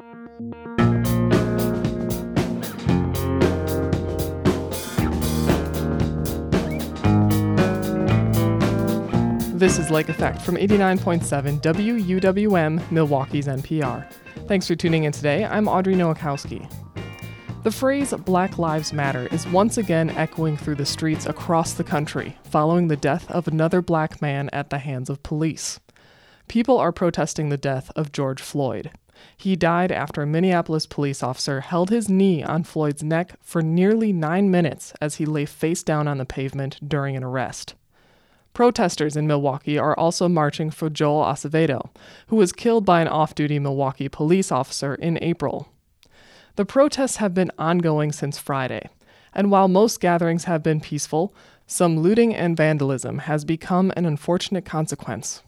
This is Lake Effect from 89.7 WUWM, Milwaukee's NPR. Thanks for tuning in today. I'm Audrey Nowakowski. The phrase Black Lives Matter is once again echoing through the streets across the country following the death of another black man at the hands of police. People are protesting the death of George Floyd. He died after a Minneapolis police officer held his knee on Floyd's neck for nearly 9 minutes as he lay face down on the pavement during an arrest. Protesters in Milwaukee are also marching for Joel Acevedo, who was killed by an off-duty Milwaukee police officer in April. The protests have been ongoing since Friday, and while most gatherings have been peaceful, some looting and vandalism has become an unfortunate consequence.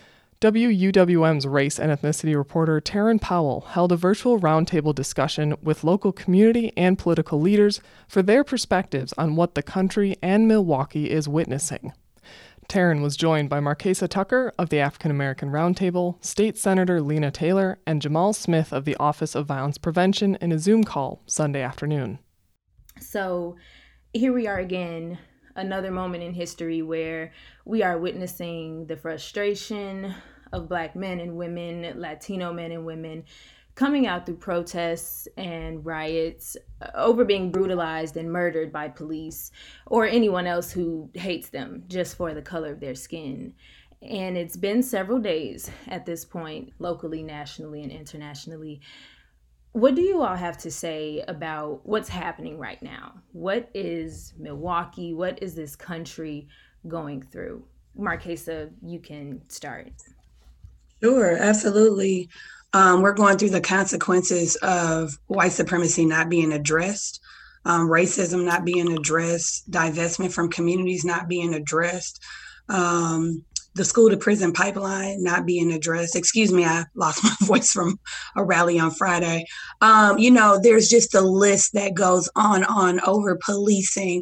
WUWM's race and ethnicity reporter Taryn Powell held a virtual roundtable discussion with local community and political leaders for their perspectives on what the country and Milwaukee is witnessing. Taryn was joined by Marquesa Tucker of the African American Roundtable, State Senator Lena Taylor, and Jamal Smith of the Office of Violence Prevention in a Zoom call Sunday afternoon. So here we are again, another moment in history where we are witnessing the frustration of Black men and women, Latino men and women, coming out through protests and riots over being brutalized and murdered by police or anyone else who hates them just for the color of their skin. And it's been several days at this point, locally, nationally, and internationally. What do you all have to say about what's happening right now? What is Milwaukee? What is this country going through? Marquesa, you can start. Sure, absolutely. We're going through the consequences of white supremacy not being addressed, racism not being addressed, divestment from communities not being addressed, the school to prison pipeline not being addressed. Excuse me, I lost my voice from a rally on Friday. There's just a list that goes on over policing,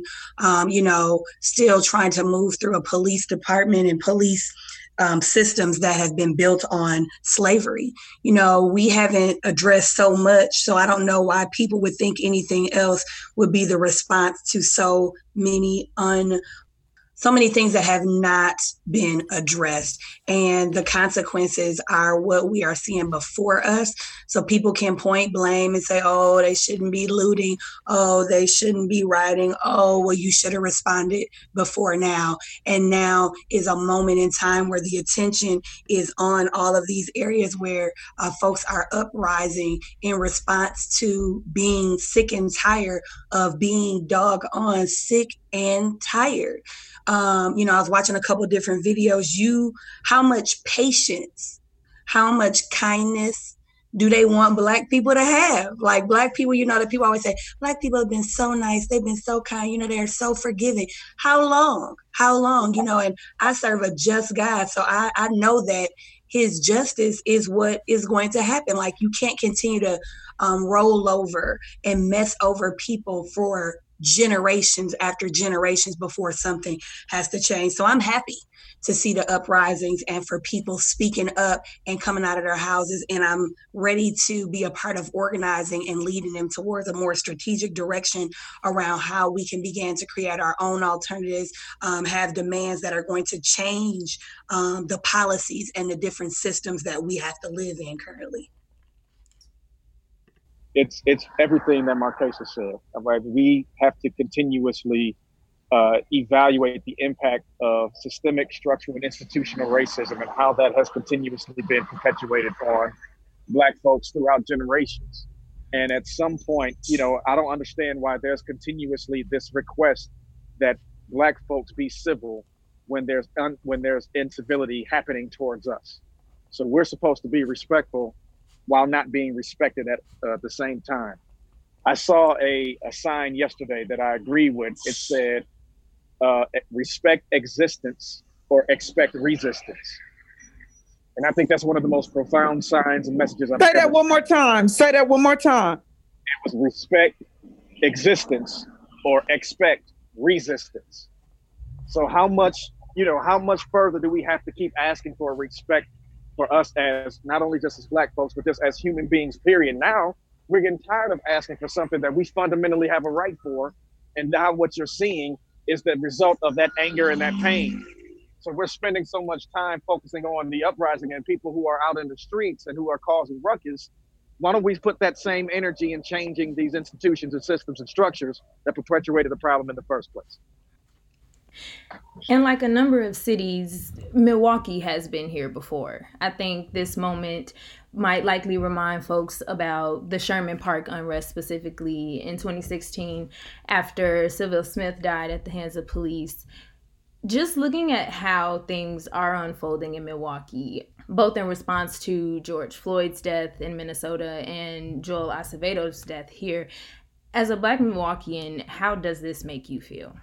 still trying to move through a police department and police systems that have been built on slavery. We haven't addressed so much, so I don't know why people would think anything else would be the response to so many things that have not been addressed. And the consequences are what we are seeing before us. So people can point blame and say, oh, they shouldn't be looting. Oh, they shouldn't be rioting. Oh, well, you should have responded before now. And now is a moment in time where the attention is on all of these areas where folks are uprising in response to being sick and tired of being doggone sick and tired. I was watching a couple different videos. How much patience, how much kindness do they want Black people to have? Like Black people, that people always say, Black people have been so nice. They've been so kind. They're so forgiving. How long? And I serve a just God. So I know that his justice is what is going to happen. Like you can't continue to roll over and mess over people for generations after generations before something has to change. So I'm happy to see the uprisings and for people speaking up and coming out of their houses. And I'm ready to be a part of organizing and leading them towards a more strategic direction around how we can begin to create our own alternatives, have demands that are going to change the policies and the different systems that we have to live in currently. It's everything that Marquesa said. Right? We have to continuously evaluate the impact of systemic, structural, and institutional racism and how that has continuously been perpetuated on Black folks throughout generations. And at some point, I don't understand why there's continuously this request that Black folks be civil when there's incivility happening towards us. So we're supposed to be respectful while not being respected at the same time. I saw a sign yesterday that I agree with. It said, respect existence or expect resistance. And I think that's one of the most profound signs and messages I've Say that one more time. It was respect existence or expect resistance. So how much further do we have to keep asking for respect for us as not only just as Black folks, but just as human beings, period. Now we're getting tired of asking for something that we fundamentally have a right for. And now what you're seeing is the result of that anger and that pain. So we're spending so much time focusing on the uprising and people who are out in the streets and who are causing ruckus. Why don't we put that same energy in changing these institutions and systems and structures that perpetuated the problem in the first place? And like a number of cities, Milwaukee has been here before. I think this moment might likely remind folks about the Sherman Park unrest, specifically in 2016 after Sylville Smith died at the hands of police. Just looking at how things are unfolding in Milwaukee, both in response to George Floyd's death in Minnesota and Joel Acevedo's death here, as a Black Milwaukeean, how does this make you feel?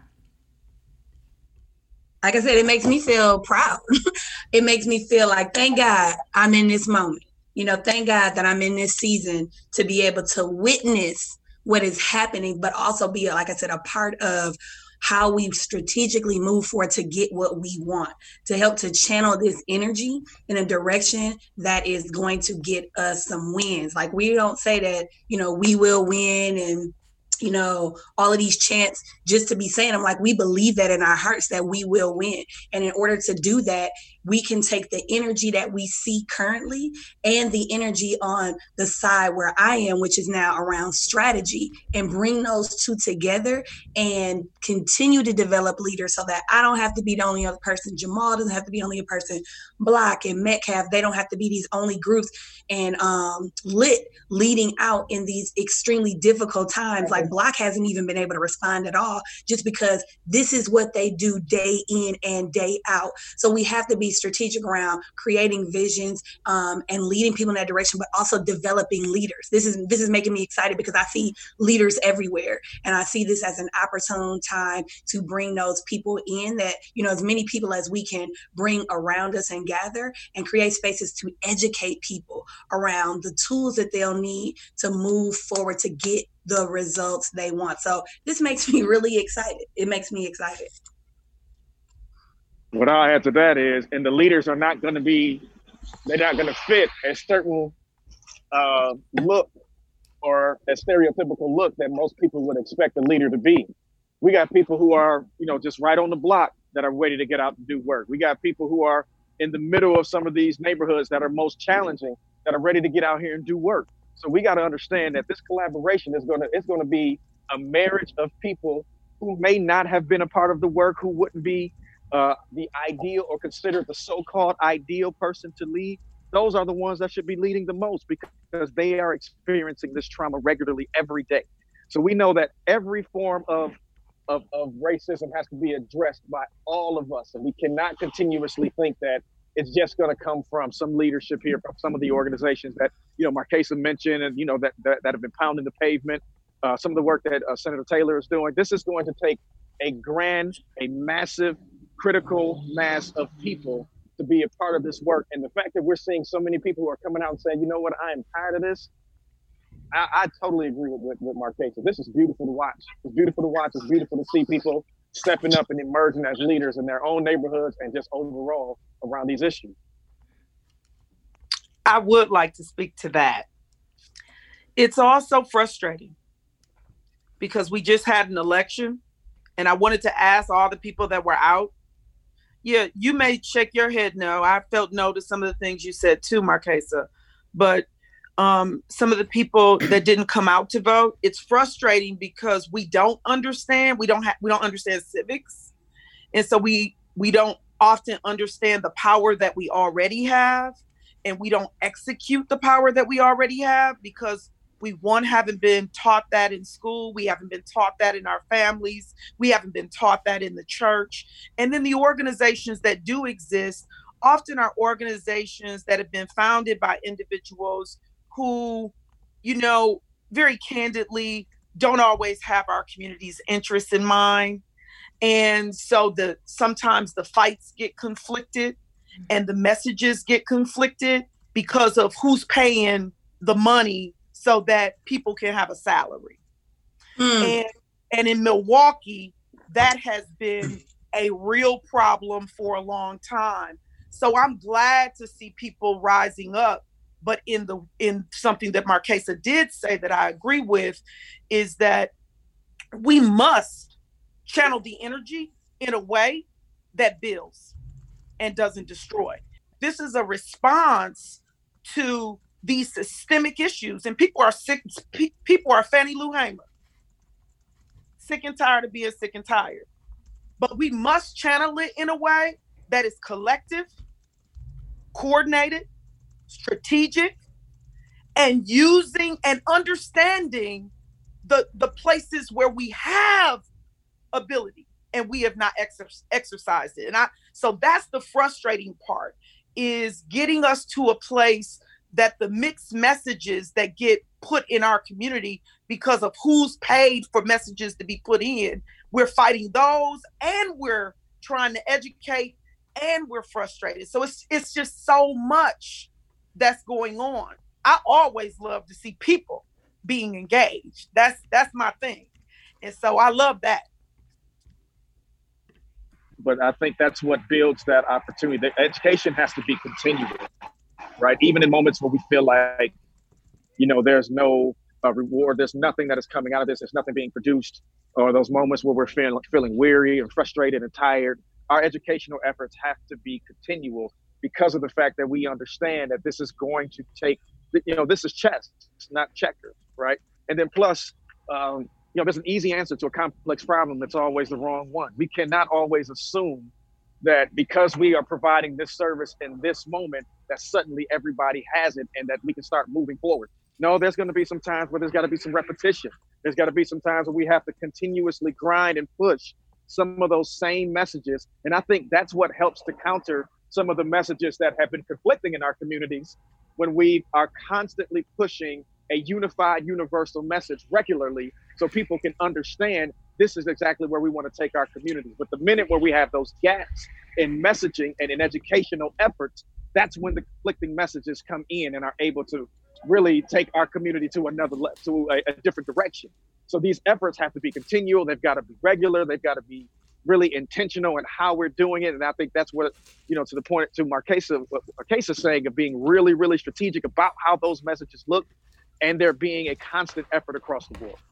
Like I said, it makes me feel proud. It makes me feel like, thank God I'm in this moment. Thank God that I'm in this season to be able to witness what is happening, but also be, like I said, a part of how we strategically move forward to get what we want, to help to channel this energy in a direction that is going to get us some wins. Like, we don't say that, we will win and all of these chants just to be saying them. Like, we believe that in our hearts that we will win. And in order to do that, we can take the energy that we see currently and the energy on the side where I am, which is now around strategy, and bring those two together and continue to develop leaders so that I don't have to be the only other person. Jamal doesn't have to be the only person. Block and Metcalf, they don't have to be these only groups. And Lit leading out in these extremely difficult times. Like, Block hasn't even been able to respond at all, just because this is what they do day in and day out. So we have to be strategic around creating visions and leading people in that direction, but also developing leaders. This is making me excited because I see leaders everywhere, and I see this as an opportune time to bring those people in, that as many people as we can bring around us and gather and create spaces to educate people around the tools that they'll need to move forward to get the results they want. So this makes me really excited. It makes me excited. What I'll add to that is, and the leaders are not going to they're not going to fit a certain look or a stereotypical look that most people would expect a leader to be. We got people who are, just right on the block that are ready to get out and do work. We got people who are in the middle of some of these neighborhoods that are most challenging, that are ready to get out here and do work. So we got to understand that this collaboration is going to be a marriage of people who may not have been a part of the work, who wouldn't be the ideal or considered the so-called ideal person to lead. Those are the ones that should be leading the most, because they are experiencing this trauma regularly every day. So we know that every form of racism has to be addressed by all of us. And we cannot continuously think that it's just going to come from some leadership here, from some of the organizations that, Marquesa mentioned, and, that have been pounding the pavement. Some of the work that Senator Taylor is doing. This is going to take a massive, critical mass of people to be a part of this work. And the fact that we're seeing so many people who are coming out and saying, you know what, I am tired of this. I totally agree with Marquesa. This is beautiful to watch. It's beautiful to watch. It's beautiful to see people stepping up and emerging as leaders in their own neighborhoods and just overall around these issues. I would like to speak to that. It's also frustrating because we just had an election, and I wanted to ask all the people that were out. Yeah, you may shake your head no. I felt no to some of the things you said too, Marquesa. But some of the people that didn't come out to vote, it's frustrating because we don't understand. We don't understand civics, and so we don't often understand the power that we already have, and we don't execute the power that we already have because we haven't been taught that in school. We haven't been taught that in our families. We haven't been taught that in the church. And then the organizations that do exist often are organizations that have been founded by individuals who, very candidly don't always have our community's interests in mind. And so sometimes the fights get conflicted and the messages get conflicted because of who's paying the money so that people can have a salary. And in Milwaukee, that has been a real problem for a long time So I'm glad to see people rising up. But in something that Marquesa did say that I agree with is that we must channel the energy in a way that builds and doesn't destroy. This is a response to these systemic issues, and people are sick. People are Fannie Lou Hamer, sick and tired of being sick and tired. But we must channel it in a way that is collective, coordinated, strategic, and using and understanding the places where we have ability and we have not exercised it. So that's the frustrating part, is getting us to a place that the mixed messages that get put in our community because of who's paid for messages to be put in, we're fighting those, and we're trying to educate, and we're frustrated. So it's just so much that's going on. I always love to see people being engaged. That's my thing. And so I love that. But I think that's what builds that opportunity. The education has to be continual, right? Even in moments where we feel like, there's no reward, there's nothing that is coming out of this, there's nothing being produced, or those moments where we're feeling weary and frustrated and tired, our educational efforts have to be continual because of the fact that we understand that this is going to take, this is chess, not checkers, right? And then plus, there's an easy answer to a complex problem that's always the wrong one. We cannot always assume that because we are providing this service in this moment, that suddenly everybody has it and that we can start moving forward. No, there's going to be some times where there's got to be some repetition. There's got to be some times where we have to continuously grind and push some of those same messages. And I think that's what helps to counter some of the messages that have been conflicting in our communities, when we are constantly pushing a unified, universal message regularly so people can understand this is exactly where we want to take our communities. But the minute where we have those gaps in messaging and in educational efforts, that's when the conflicting messages come in and are able to really take our community to a different direction. So these efforts have to be continual. They've got to be regular. They've got to be really intentional in how we're doing it. And I think that's what, to the point to Marquesa, what Marquesa's saying, of being really, really strategic about how those messages look, and there being a constant effort across the board.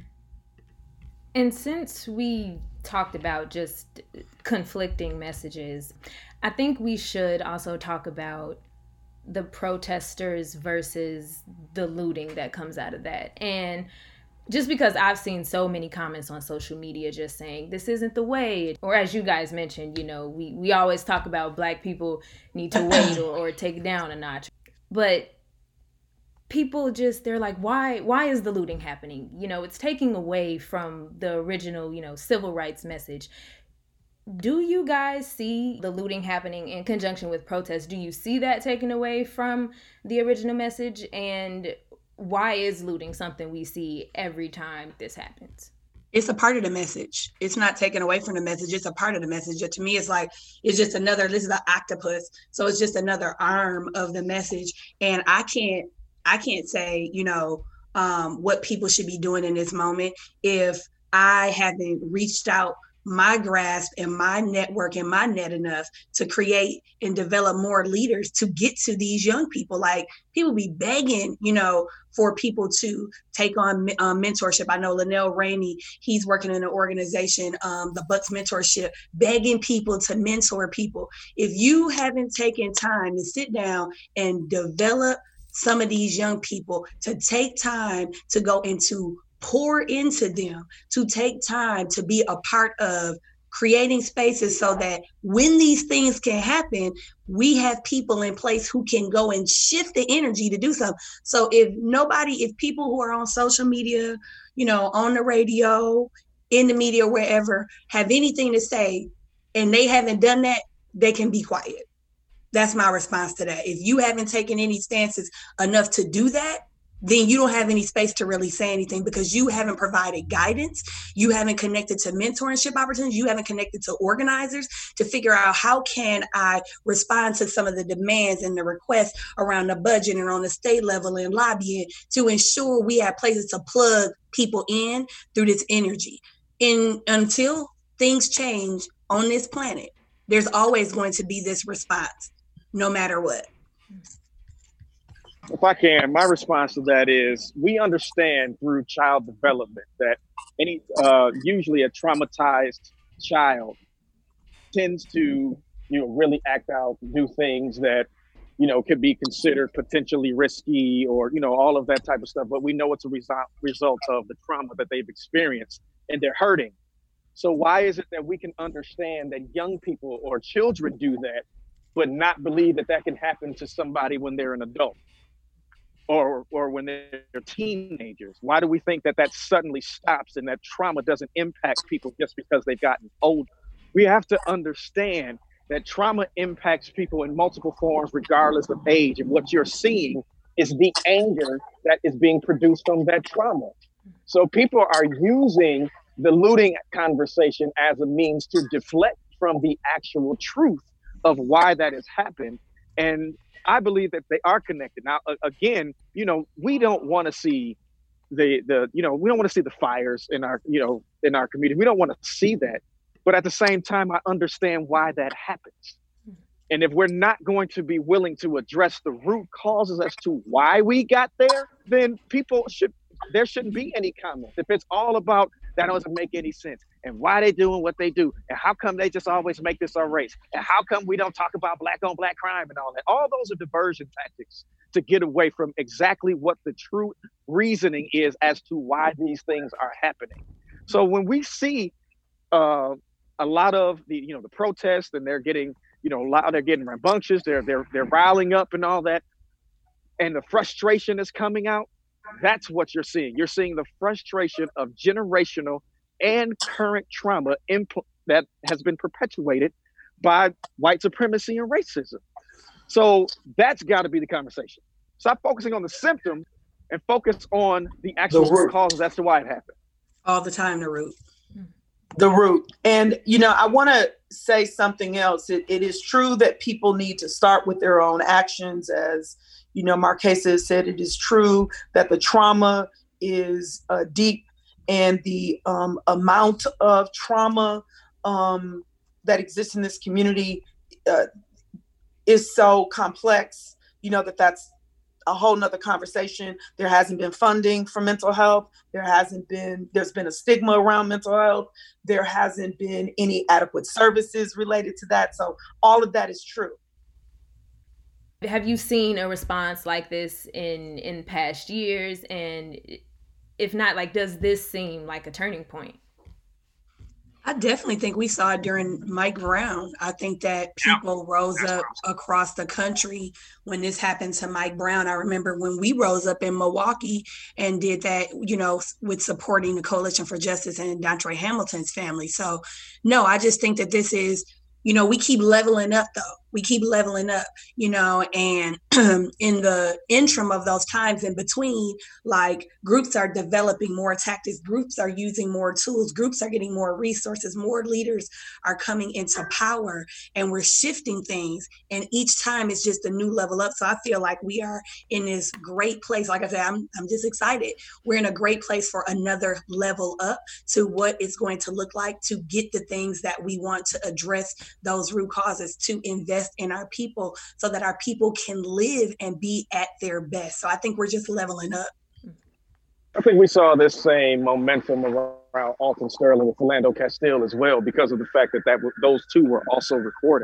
And since we talked about just conflicting messages, I think we should also talk about the protesters versus the looting that comes out of that. And just because I've seen so many comments on social media just saying this isn't the way, or as you guys mentioned, we always talk about Black people need to wait or take it down a notch. But people they're like, why is the looting happening? It's taking away from the original, civil rights message. Do you guys see the looting happening in conjunction with protests? Do you see that taken away from the original message? And why is looting something we see every time this happens? It's a part of the message. It's not taken away from the message. It's a part of the message. To me, it's like, it's just this is an octopus. So it's just another arm of the message. And I can't say, what people should be doing in this moment if I haven't reached out my grasp and my network and my net enough to create and develop more leaders to get to these young people. Like, people be begging, for people to take on mentorship. I know Linnell Rainey, he's working in an organization, the Bucks Mentorship, begging people to mentor people. If you haven't taken time to sit down and develop some of these young people, to take time to go into pour into them, to take time to be a part of creating spaces so that when these things can happen, we have people in place who can go and shift the energy to do something. So if people who are on social media, on the radio, in the media, wherever, have anything to say and they haven't done that, they can be quiet. That's my response to that. If you haven't taken any stances enough to do that, then you don't have any space to really say anything, because you haven't provided guidance. You haven't connected to mentorship opportunities. You haven't connected to organizers to figure out, how can I respond to some of the demands and the requests around the budget and on the state level and lobbying to ensure we have places to plug people in through this energy. And until things change on this planet, there's always going to be this response, no matter what. If I can, my response to that is we understand through child development that usually a traumatized child tends to, really act out, do things that, could be considered potentially risky or, all of that type of stuff. But we know it's a result of the trauma that they've experienced and they're hurting. So why is it that we can understand that young people or children do that, but not believe that that can happen to somebody when they're an adult or when they're teenagers? Why do we think that that suddenly stops and that trauma doesn't impact people just because they've gotten older? We have to understand that trauma impacts people in multiple forms, regardless of age. And what you're seeing is the anger that is being produced from that trauma. So people are using the looting conversation as a means to deflect from the actual truth of why that has happened. And I believe that they are connected. Now, again, we don't want to see we don't want to see the fires in our community. We don't want to see that. But at the same time, I understand why that happens. And if we're not going to be willing to address the root causes as to why we got there, then there shouldn't be any comments. If it's all about that doesn't make any sense and why they doing what they do and how come they just always make this our race and how come we don't talk about black on black crime and all that, all those are diversion tactics to get away from exactly what the true reasoning is as to why these things are happening. So when we see a lot of the protests and they're getting they're getting rambunctious, they're riling up and all that, and the frustration is coming out, that's what you're seeing. You're seeing the frustration of generational and current trauma that has been perpetuated by white supremacy and racism. So that's got to be the conversation. Stop focusing on the symptom and focus on the actual root causes as to why it happened. All the time, the root. The root. And, I want to say something else. It is true that people need to start with their own actions. As, Marquesa has said, it is true that the trauma is deep and the amount of trauma that exists in this community is so complex, that's a whole nother conversation. There hasn't been funding for mental health. There's been a stigma around mental health. There hasn't been any adequate services related to that. So all of that is true. Have you seen a response like this in past years? And if not, does this seem like a turning point? I definitely think we saw it during Mike Brown. I think that people rose up across the country when this happened to Mike Brown. I remember when we rose up in Milwaukee and did that, with supporting the Coalition for Justice and Dontre Hamilton's family. So, no, I just think that this is, we keep leveling up, though. We keep leveling up, and in the interim of those times in between, groups are developing more tactics, groups are using more tools, groups are getting more resources, more leaders are coming into power, and we're shifting things. And each time it's just a new level up. So I feel like we are in this great place. Like I said, I'm just excited. We're in a great place for another level up to what it's going to look like to get the things that we want to address those root causes, to invest in our people so that our people can live and be at their best. So I think we're just leveling up. I think we saw this same momentum around Alton Sterling and Philando Castile as well, because of the fact that those two were also recorded.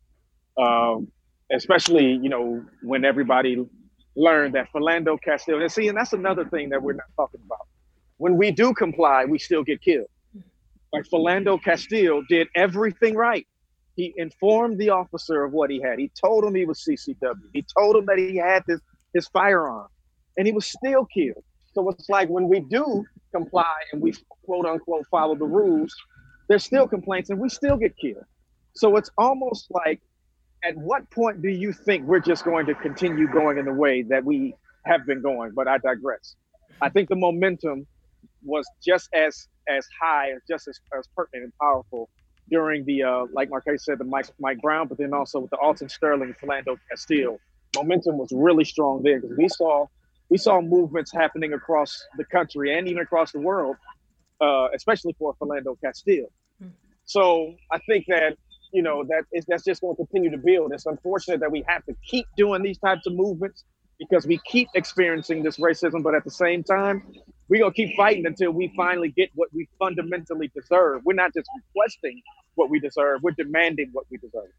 Especially, when everybody learned that Philando Castile, and that's another thing that we're not talking about. When we do comply, we still get killed. Like Philando Castile did everything right. He informed the officer of what he had. He told him he was CCW. He told him that he had his firearm, and he was still killed. So it's like when we do comply and we quote unquote follow the rules, there's still complaints and we still get killed. So it's almost like, at what point do you think we're just going to continue going in the way that we have been going? But I digress. I think the momentum was just as high, just as pertinent and powerful during the, like Marquesa said, the Mike Brown, but then also with the Alton Sterling and Philando Castile. Momentum was really strong there because we saw movements happening across the country and even across the world, especially for Philando Castile. So I think that that's just going to continue to build. It's unfortunate that we have to keep doing these types of movements because we keep experiencing this racism, but at the same time, we're going to keep fighting until we finally get what we fundamentally deserve. We're not just requesting what we deserve, we're demanding what we deserve.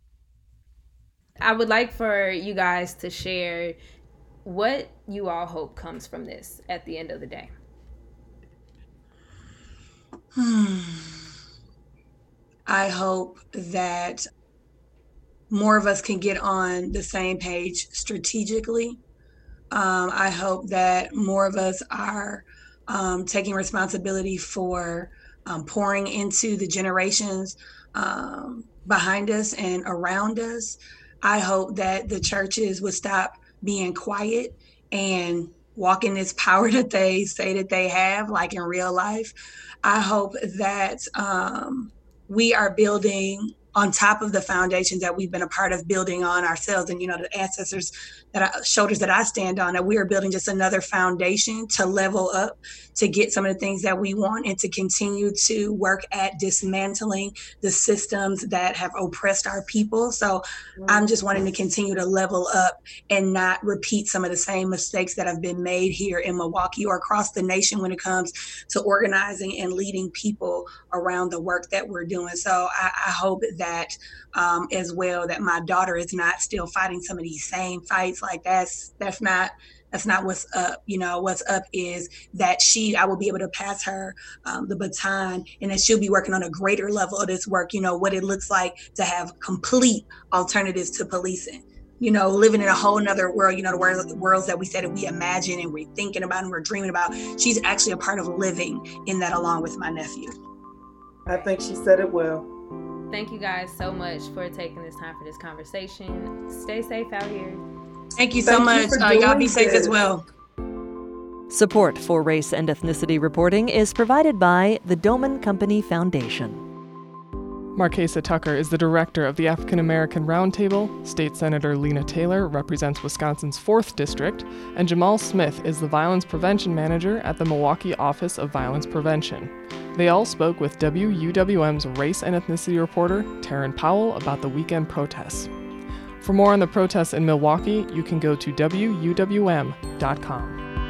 I would like for you guys to share what you all hope comes from this at the end of the day. I hope that more of us can get on the same page strategically. I hope that more of us are taking responsibility for pouring into the generations behind us and around us. I hope that the churches would stop being quiet and walk in this power that they say that they have, like in real life. I hope that we are building on top of the foundations that we've been a part of building on ourselves, and the ancestors shoulders that I stand on, that we are building just another foundation to level up, to get some of the things that we want, and to continue to work at dismantling the systems that have oppressed our people. So I'm just wanting to continue to level up and not repeat some of the same mistakes that have been made here in Milwaukee or across the nation when it comes to organizing and leading people around the work that we're doing. So I hope that as well, that my daughter is not still fighting some of these same fights. Like that's not what's up. What's up is that I will be able to pass her the baton, and that she'll be working on a greater level of this work, what it looks like to have complete alternatives to policing, living in a whole nother world, the worlds that we said that we imagine and we're thinking about and we're dreaming about. She's actually a part of living in that along with my nephew. I think she said it well. Thank you guys so much for taking this time for this conversation. Stay safe out here. Thank you so much. Y'all be safe as well. Support for Race and Ethnicity Reporting is provided by the Doman Company Foundation. Marquesa Tucker is the director of the African American Roundtable. State Senator Lena Taylor represents Wisconsin's 4th District, and Jamal Smith is the Violence Prevention Manager at the Milwaukee Office of Violence Prevention. They all spoke with WUWM's race and ethnicity reporter, Taryn Powell, about the weekend protests. For more on the protests in Milwaukee, you can go to WUWM.com.